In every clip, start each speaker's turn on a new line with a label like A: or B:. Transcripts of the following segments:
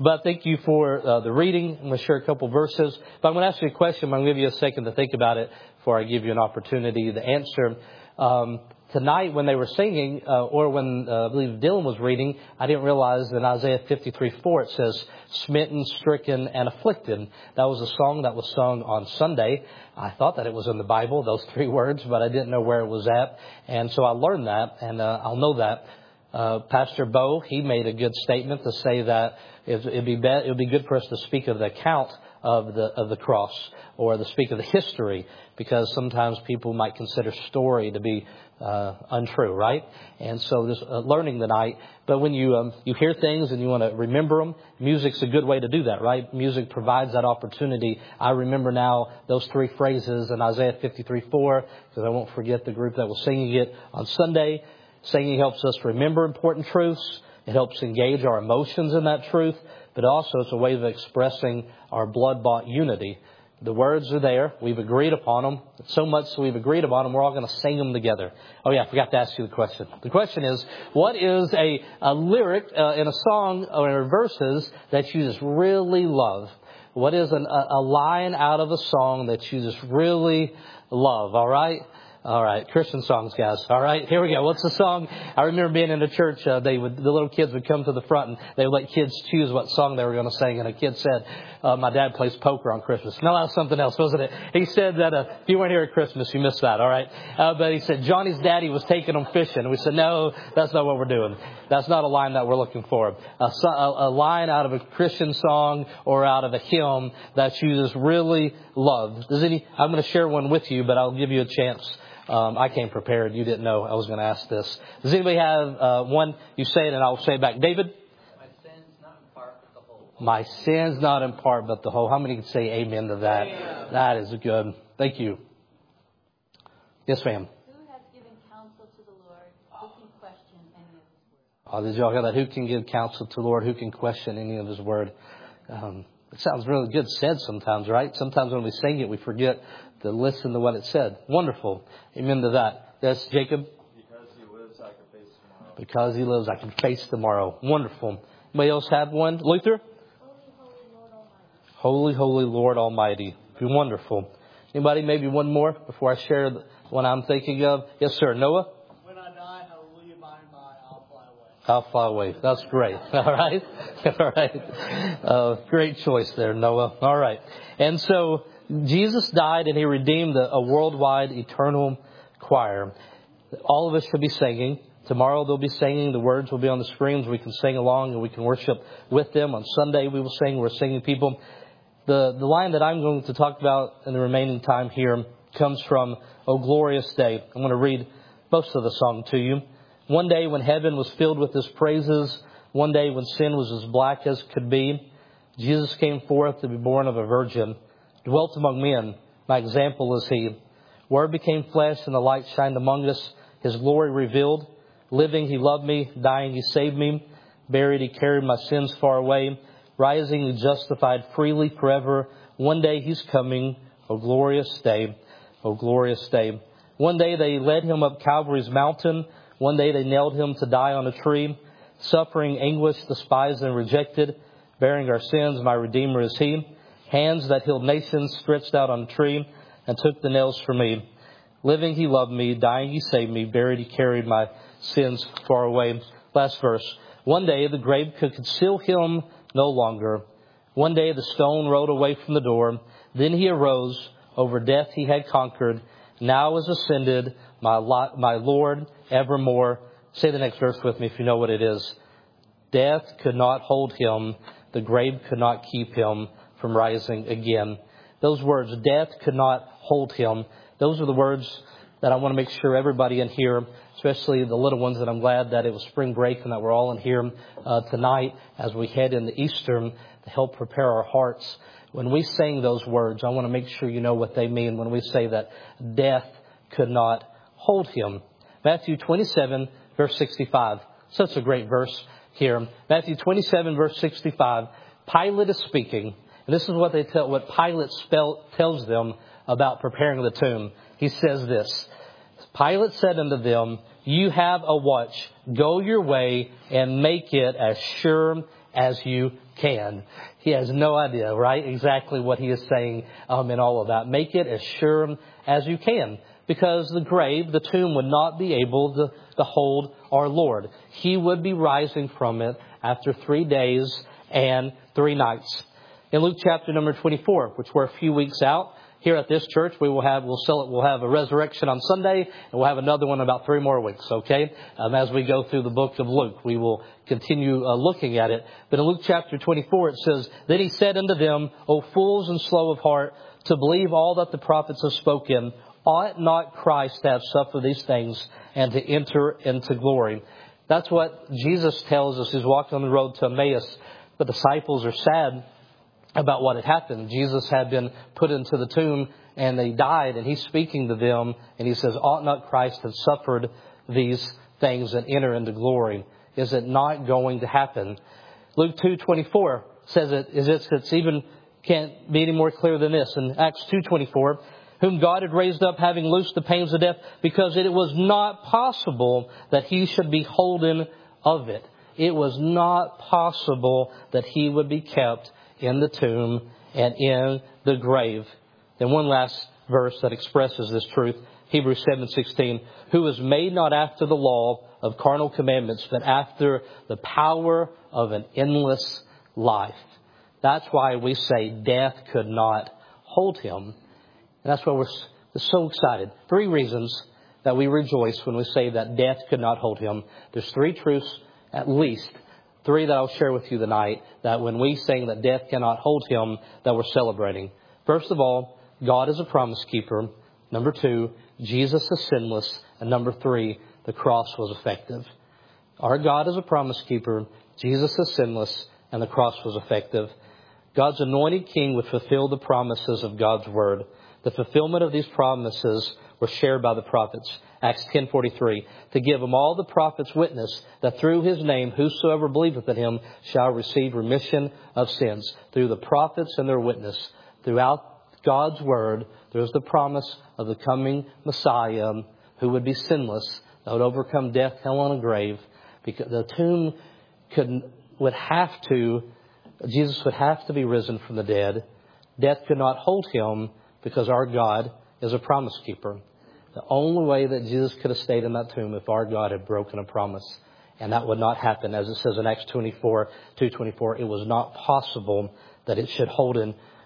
A: But thank you for the reading. I'm going to share a couple verses. But I'm going to ask you a question. I'm going to give you a second to think about it before I give you an opportunity to answer. Tonight when they were singing, or when I believe Dylan was reading, I didn't realize in Isaiah 53:4 it says, smitten, stricken, and afflicted. That was a song that was sung on Sunday. I thought that it was in the Bible, those three words, but I didn't know where it was at. And so I learned that, and I'll know that. Pastor Bo, he made a good statement to say that it would be good for us to speak of the account of the cross, or to speak of the history, because sometimes people might consider story to be untrue, right? And so just learning tonight. But when you hear things and you want to remember them, music's a good way to do that, right? Music provides that opportunity. I remember now those three phrases in Isaiah 53:4, because I won't forget the group that was singing it on Sunday. Singing helps us remember important truths. It helps engage our emotions in that truth, but also it's a way of expressing our blood-bought unity. The words are there. We've agreed upon them. So much so we've agreed upon them, we're all going to sing them together. Oh, yeah, I forgot to ask you the question. The question is, what is a lyric in a song or verses that you just really love? What is a line out of a song that you just really love, all right? All right, Christian songs, guys. All right, here we go. What's the song? I remember being in a church. The little kids would come to the front and they would let kids choose what song they were going to sing. And a kid said, "My dad plays poker on Christmas." No, that was something else, wasn't it? He said that if you weren't here at Christmas, you missed that. All right, but he said Johnny's daddy was taking them fishing. And we said, no, that's not what we're doing. That's not a line that we're looking for. A line out of a Christian song or out of a hymn that you just really love. I'm going to share one with you, but I'll give you a chance. I came prepared. You didn't know I was going to ask this. Does anybody have one? You say it and I'll say it back. David?
B: My sin's not in part, but the whole.
A: My sin's not in part, but the whole. How many can say amen to that?
B: Amen.
A: That is good. Thank you. Yes, ma'am.
C: Who has given counsel to the Lord? Who can question any of his word?
A: Oh, did y'all hear that? Who can give counsel to the Lord? Who can question any of his word? It sounds really good said sometimes, right? Sometimes when we sing it, we forget to listen to what it said. Wonderful. Amen to that. Yes, Jacob?
D: Because he lives, I can face tomorrow.
A: Because he lives, I can face tomorrow. Wonderful. Anybody else have one? Luther?
C: Holy, holy Lord Almighty.
A: Holy, holy Lord Almighty. Be wonderful. Anybody? Maybe one more before I share the one I'm thinking of. Yes, sir. Noah?
B: When I die, hallelujah, by and by, I'll fly away.
A: I'll fly away. That's great. All right. All right. Great choice there, Noah. All right. And so Jesus died and he redeemed a worldwide eternal choir. All of us should be singing. Tomorrow they'll be singing. The words will be on the screens. We can sing along and we can worship with them. On Sunday we will sing. We're singing people. The line that I'm going to talk about in the remaining time here comes from O Glorious Day. I'm going to read most of the song to you. One day when heaven was filled with his praises, one day when sin was as black as could be, Jesus came forth to be born of a virgin, dwelt among men. My example is he. Word became flesh and the light shined among us. His glory revealed. Living, he loved me. Dying, he saved me. Buried, he carried my sins far away. Rising, he justified freely forever. One day he's coming. O glorious day. O glorious day. One day they led him up Calvary's mountain. One day they nailed him to die on a tree. Suffering, anguish, despised and rejected. Bearing our sins, my Redeemer is he. Hands that healed nations stretched out on a tree and took the nails for me. Living, he loved me. Dying, he saved me. Buried, he carried my sins far away. Last verse. One day the grave could conceal him no longer. One day the stone rolled away from the door. Then he arose. Over death he had conquered. Now is ascended, my Lord evermore. Say the next verse with me if you know what it is. Death could not hold him. The grave could not keep him from rising again. Those words, death could not hold him. Those are the words that I want to make sure everybody in here, especially the little ones, that I'm glad that it was spring break and that we're all in here tonight as we head into Easter to help prepare our hearts. When we sing those words, I want to make sure you know what they mean when we say that death could not hold him. Matthew 27, verse 65. Such a great verse here. Matthew 27, verse 65. Pilate is speaking. And this is what Pilate tells them about preparing the tomb. He says this. Pilate said unto them, you have a watch. Go your way and make it as sure as you can. He has no idea, right, exactly what he is saying in all of that. Make it as sure as you can, because the grave, the tomb, would not be able to hold our Lord. He would be rising from it after 3 days and 3 nights. In Luke chapter number 24, which we're a few weeks out, here at this church, we'll have a resurrection on Sunday, and we'll have another one in about 3 more weeks, okay? As we go through the book of Luke, we will continue looking at it. But in Luke chapter 24, it says, Then he said unto them, O fools and slow of heart, to believe all that the prophets have spoken, ought not Christ to have suffered these things and to enter into glory? That's what Jesus tells us. He's walking on the road to Emmaus. The disciples are sad about what had happened. Jesus had been put into the tomb and they died, and he's speaking to them and he says, ought not Christ have suffered these things and enter into glory? Is it not going to happen? Luke 2:24 says it's even can't be any more clear than this. In Acts 2:24, whom God had raised up, having loosed the pains of death, because it was not possible that he should be holden of it. It was not possible that he would be kept in the tomb and in the grave. Then one last verse that expresses this truth, Hebrews 7:16, who was made not after the law of carnal commandments, but after the power of an endless life. That's why we say death could not hold him. And that's why we're so excited. 3 reasons that we rejoice when we say that death could not hold him. There's 3 truths, at least 3 that I'll share with you tonight, that when we sing that death cannot hold him, that we're celebrating. First of all, God is a promise keeper. Number 2, Jesus is sinless. And number 3, the cross was effective. Our God is a promise keeper. Jesus is sinless. And the cross was effective. God's anointed king would fulfill the promises of God's word. The fulfillment of these promises were shared by the prophets. Acts 10:43, to give them all the prophets witness that through his name whosoever believeth in him shall receive remission of sins. Through the prophets and their witness, throughout God's word, there's the promise of the coming Messiah who would be sinless, that would overcome death, hell, and a grave. Because the tomb Jesus would have to be risen from the dead. Death could not hold him because our God is a promise keeper. The only way that Jesus could have stayed in that tomb if our God had broken a promise. And that would not happen. As it says in Acts 2:24, it was not possible that it should hold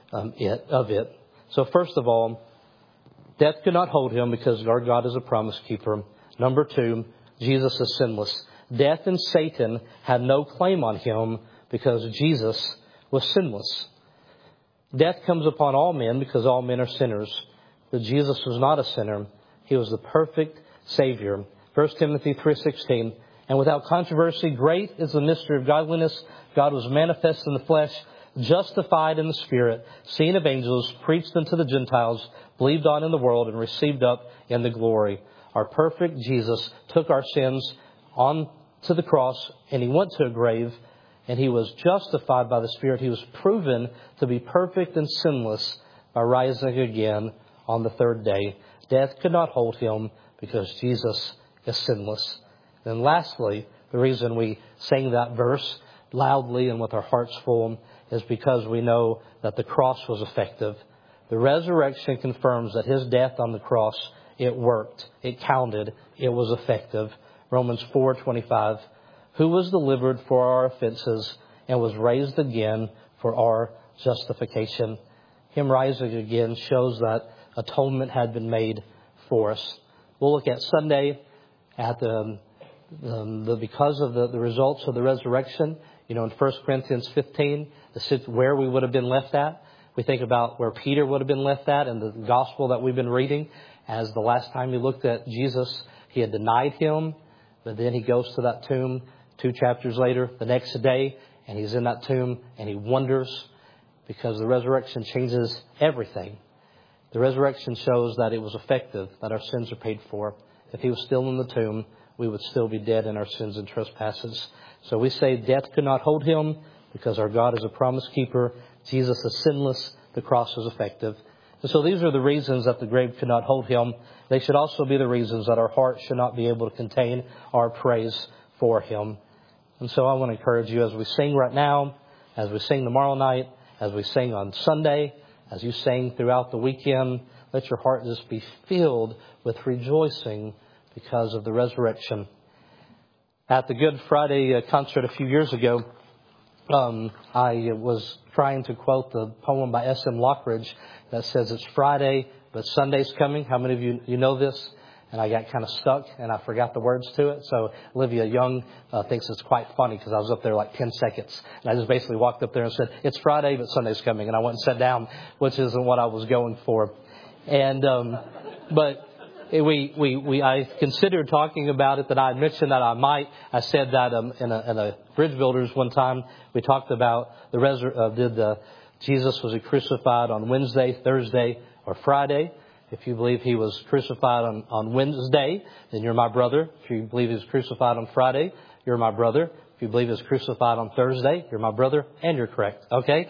A: it. So first of all, death could not hold him because our God is a promise keeper. Number 2, Jesus is sinless. Death and Satan had no claim on him because Jesus was sinless. Death comes upon all men because all men are sinners. But Jesus was not a sinner. He was the perfect Savior. 1 Timothy 3:16, and without controversy, great is the mystery of godliness. God was manifest in the flesh, justified in the Spirit, seen of angels, preached unto the Gentiles, believed on in the world, and received up in the glory. Our perfect Jesus took our sins on to the cross, and he went to a grave, and he was justified by the Spirit. He was proven to be perfect and sinless by rising again on the 3rd day. Death could not hold him because Jesus is sinless. And lastly, the reason we sing that verse loudly and with our hearts full is because we know that the cross was effective. The resurrection confirms that his death on the cross, it worked, it counted, it was effective. Romans 4:25, who was delivered for our offenses and was raised again for our justification. Him rising again shows that atonement had been made for us. We'll look at Sunday at because of the results of the resurrection. In 1 Corinthians 15, where we would have been left at. We think about where Peter would have been left at in the gospel that we've been reading. As the last time he looked at Jesus, he had denied him. But then he goes to that tomb 2 chapters later, the next day, and he's in that tomb and he wonders because the resurrection changes everything. The resurrection shows that it was effective, that our sins are paid for. If he was still in the tomb, we would still be dead in our sins and trespasses. So we say death could not hold him because our God is a promise keeper. Jesus is sinless. The cross is effective. And so these are the reasons that the grave could not hold him. They should also be the reasons that our heart should not be able to contain our praise for him. And so I want to encourage you as we sing right now, as we sing tomorrow night, as we sing on Sunday, as you sing throughout the weekend, let your heart just be filled with rejoicing because of the resurrection. At the Good Friday concert a few years ago, I was trying to quote the poem by S.M. Lockridge that says, "It's Friday, but Sunday's coming." How many of you know this? And I got kind of stuck and I forgot the words to it. So Olivia Young thinks it's quite funny because I was up there like 10 seconds. And I just basically walked up there and said, "It's Friday, but Sunday's coming." And I went and sat down, which isn't what I was going for. And, but I considered talking about it, that I mentioned that I said that in a Bridge Builders one time, we talked about Jesus was he crucified on Wednesday, Thursday, or Friday? If you believe he was crucified on Wednesday, then you're my brother. If you believe he was crucified on Friday, you're my brother. If you believe he was crucified on Thursday, you're my brother, and you're correct. Okay?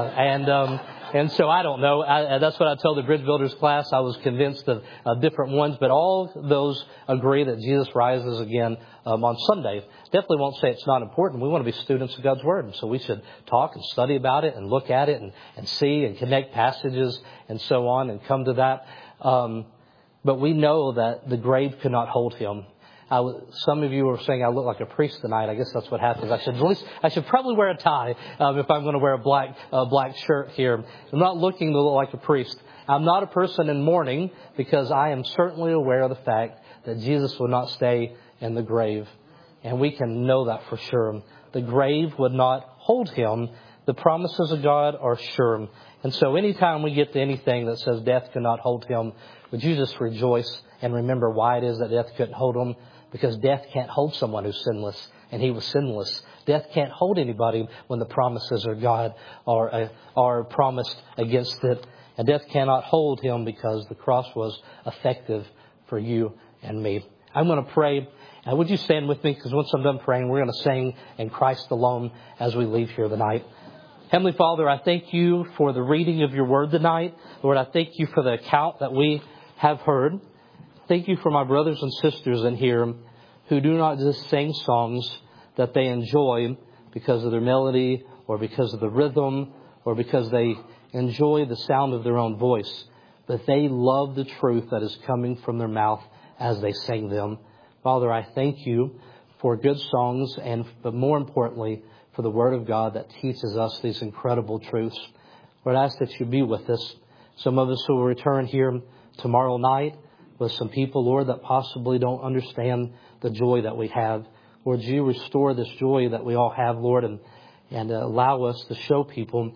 A: And so I don't know. That's what I told the Bridge Builders class. I was convinced of different ones, but all those agree that Jesus rises again on Sunday. Definitely won't say it's not important. We want to be students of God's Word, and so we should talk and study about it and look at it and see and connect passages and so on and come to that. But we know that the grave could not hold him. Some of you are saying I look like a priest tonight. I guess that's what happens. I should probably wear a tie if I'm going to wear a black shirt here. I'm not looking to look like a priest. I'm not a person in mourning because I am certainly aware of the fact that Jesus will not stay in the grave. And we can know that for sure. The grave would not hold him. The promises of God are sure. And so anytime we get to anything that says death cannot hold him, would you just rejoice and remember why it is that death couldn't hold him? Because death can't hold someone who's sinless, and he was sinless. Death can't hold anybody when the promises of God are promised against it. And death cannot hold him because the cross was effective for you and me. I'm going to pray. Would you stand with me? Because once I'm done praying, we're going to sing "In Christ Alone" as we leave here tonight. Heavenly Father, I thank you for the reading of your word tonight. Lord, I thank you for the account that we have heard. Thank you for my brothers and sisters in here who do not just sing songs that they enjoy because of their melody or because of the rhythm or because they enjoy the sound of their own voice, but they love the truth that is coming from their mouth as they sing them. Father, I thank you for good songs but more importantly, for the Word of God that teaches us these incredible truths. Lord, I ask that you be with us. Some of us will return here tomorrow night with some people, Lord, that possibly don't understand the joy that we have. Lord, you restore this joy that we all have, Lord, and allow us to show people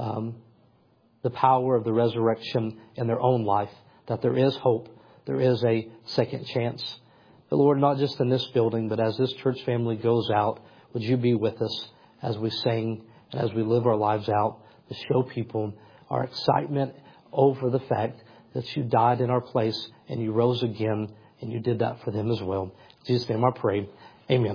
A: the power of the resurrection in their own life, that there is hope, there is a second chance. But Lord, not just in this building, but as this church family goes out, would you be with us as we sing and as we live our lives out to show people our excitement over the fact that you died in our place and you rose again and you did that for them as well. In Jesus' name I pray. Amen.